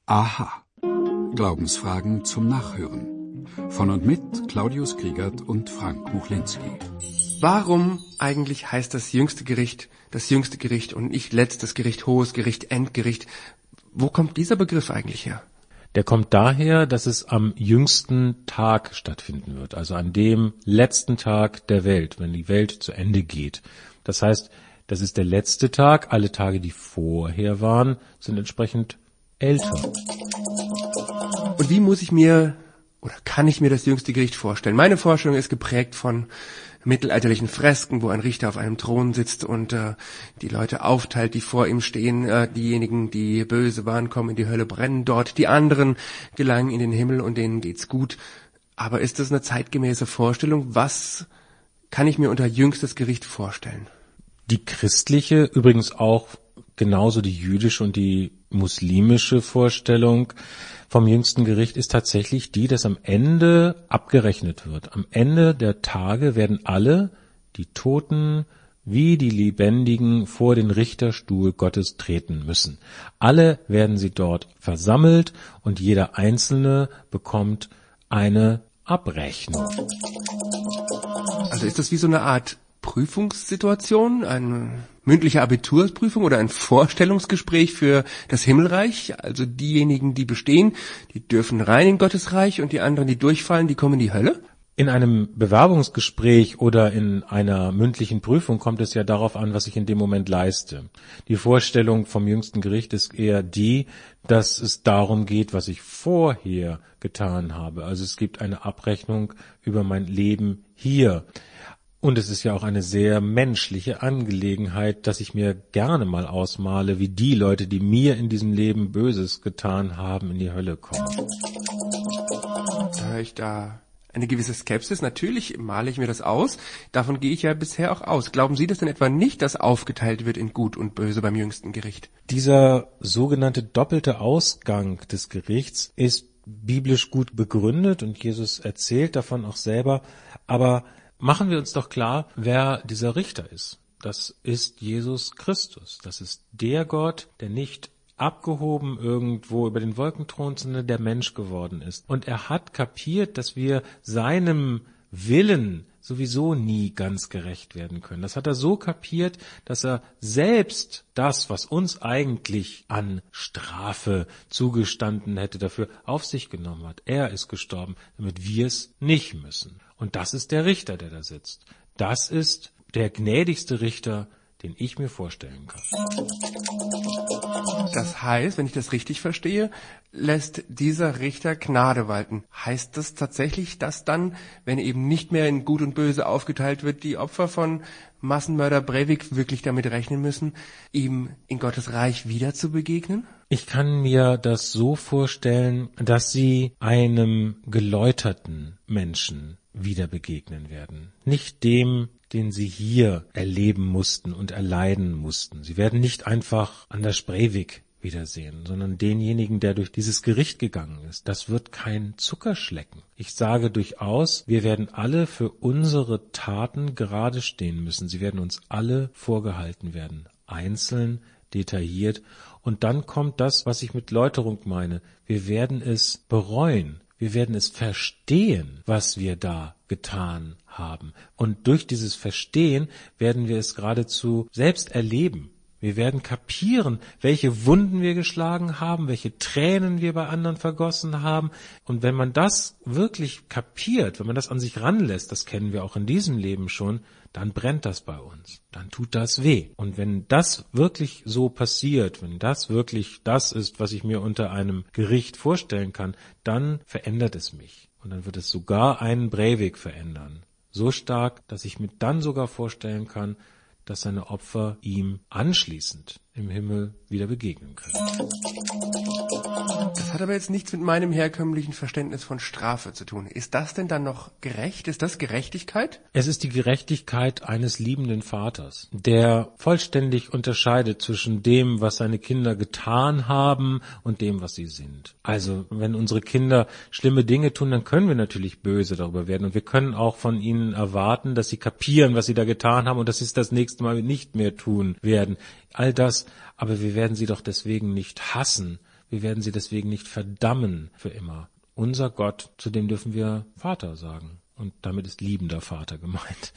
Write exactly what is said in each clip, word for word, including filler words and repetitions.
Aha. Glaubensfragen zum Nachhören. Von und mit Claudius Kriegert und Frank Muchlinski. Warum eigentlich heißt das jüngste Gericht das jüngste Gericht und nicht letztes Gericht, hohes Gericht, Endgericht? Wo kommt dieser Begriff eigentlich her? Der kommt daher, dass es am jüngsten Tag stattfinden wird, also an dem letzten Tag der Welt, wenn die Welt zu Ende geht. Das heißt, das ist der letzte Tag, alle Tage, die vorher waren, sind entsprechend älter. Und wie muss ich mir oder kann ich mir das jüngste Gericht vorstellen? Meine Vorstellung ist geprägt von mittelalterlichen Fresken, wo ein Richter auf einem Thron sitzt und äh, die Leute aufteilt, die vor ihm stehen. Äh, diejenigen, die böse waren, kommen in die Hölle, brennen dort. Die anderen gelangen in den Himmel und denen geht's gut. Aber ist das eine zeitgemäße Vorstellung? Was kann ich mir unter jüngstes Gericht vorstellen? Die christliche, übrigens auch genauso die jüdische und die muslimische Vorstellung vom jüngsten Gericht ist tatsächlich die, dass am Ende abgerechnet wird. Am Ende der Tage werden alle, die Toten wie die Lebendigen, vor den Richterstuhl Gottes treten müssen. Alle werden sie dort versammelt und jeder Einzelne bekommt eine Abrechnung. Also ist das wie so eine Art Prüfungssituation, eine mündliche Abiturprüfung oder ein Vorstellungsgespräch für das Himmelreich? Also diejenigen, die bestehen, die dürfen rein in Gottes Reich und die anderen, die durchfallen, die kommen in die Hölle? In einem Bewerbungsgespräch oder in einer mündlichen Prüfung kommt es ja darauf an, was ich in dem Moment leiste. Die Vorstellung vom jüngsten Gericht ist eher die, dass es darum geht, was ich vorher getan habe. Also es gibt eine Abrechnung über mein Leben hier. Und es ist ja auch eine sehr menschliche Angelegenheit, dass ich mir gerne mal ausmale, wie die Leute, die mir in diesem Leben Böses getan haben, in die Hölle kommen. Da höre ich da eine gewisse Skepsis. Natürlich male ich mir das aus. Davon gehe ich ja bisher auch aus. Glauben Sie das denn etwa nicht, dass aufgeteilt wird in Gut und Böse beim jüngsten Gericht? Dieser sogenannte doppelte Ausgang des Gerichts ist biblisch gut begründet und Jesus erzählt davon auch selber, aber machen wir uns doch klar, wer dieser Richter ist. Das ist Jesus Christus. Das ist der Gott, der nicht abgehoben irgendwo über den Wolken thront, sondern der Mensch geworden ist. Und er hat kapiert, dass wir seinem Willen sowieso nie ganz gerecht werden können. Das hat er so kapiert, dass er selbst das, was uns eigentlich an Strafe zugestanden hätte, dafür auf sich genommen hat. Er ist gestorben, damit wir es nicht müssen. Und das ist der Richter, der da sitzt. Das ist der gnädigste Richter, den ich mir vorstellen kann. Das heißt, wenn ich das richtig verstehe, lässt dieser Richter Gnade walten. Heißt das tatsächlich, dass dann, wenn eben nicht mehr in Gut und Böse aufgeteilt wird, die Opfer von Massenmörder Breivik wirklich damit rechnen müssen, ihm in Gottes Reich wieder zu begegnen? Ich kann mir das so vorstellen, dass sie einem geläuterten Menschen wieder begegnen werden. Nicht dem, den sie hier erleben mussten und erleiden mussten. Sie werden nicht einfach Anders Breivik wiedersehen, sondern denjenigen, der durch dieses Gericht gegangen ist. Das wird kein Zuckerschlecken. Ich sage durchaus, wir werden alle für unsere Taten gerade stehen müssen. Sie werden uns alle vorgehalten werden, einzeln, detailliert. Und dann kommt das, was ich mit Läuterung meine. Wir werden es bereuen. Wir werden es verstehen, was wir da getan haben. Und durch dieses Verstehen werden wir es geradezu selbst erleben. Wir werden kapieren, welche Wunden wir geschlagen haben, welche Tränen wir bei anderen vergossen haben. Und wenn man das wirklich kapiert, wenn man das an sich ranlässt, das kennen wir auch in diesem Leben schon, dann brennt das bei uns, dann tut das weh. Und wenn das wirklich so passiert, wenn das wirklich das ist, was ich mir unter einem Gericht vorstellen kann, dann verändert es mich. Und dann wird es sogar einen Breivik verändern. So stark, dass ich mir dann sogar vorstellen kann, dass seine Opfer ihm anschließend im Himmel wieder begegnen können. Das hat aber jetzt nichts mit meinem herkömmlichen Verständnis von Strafe zu tun. Ist das denn dann noch gerecht? Ist das Gerechtigkeit? Es ist die Gerechtigkeit eines liebenden Vaters, der vollständig unterscheidet zwischen dem, was seine Kinder getan haben und dem, was sie sind. Also, wenn unsere Kinder schlimme Dinge tun, dann können wir natürlich böse darüber werden. Und wir können auch von ihnen erwarten, dass sie kapieren, was sie da getan haben und dass sie es das nächste Mal nicht mehr tun werden. All das, aber wir werden sie doch deswegen nicht hassen. Wir Wir werden sie deswegen nicht verdammen für immer. Unser Gott, zu dem dürfen wir Vater sagen. Und damit ist liebender Vater gemeint.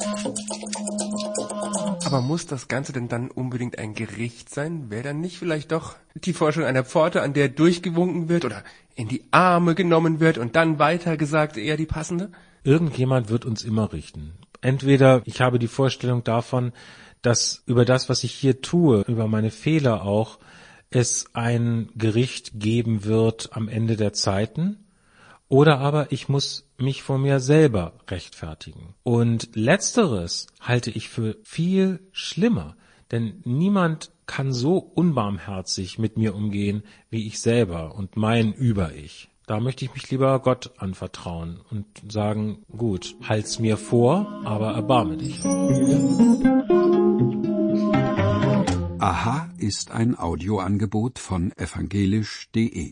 Aber muss das Ganze denn dann unbedingt ein Gericht sein? Wäre dann nicht vielleicht doch die Vorstellung einer Pforte, an der durchgewunken wird oder in die Arme genommen wird und dann weitergesagt eher die passende? Irgendjemand wird uns immer richten. Entweder ich habe die Vorstellung davon, dass über das, was ich hier tue, über meine Fehler auch, es ein Gericht geben wird am Ende der Zeiten. Oder aber ich muss mich vor mir selber rechtfertigen. Und Letzteres halte ich für viel schlimmer, denn niemand kann so unbarmherzig mit mir umgehen wie ich selber und mein Über-Ich. Da möchte ich mich lieber Gott anvertrauen und sagen, gut, halt's mir vor, aber erbarme dich. Aha ist ein Audioangebot von evangelisch punkt de.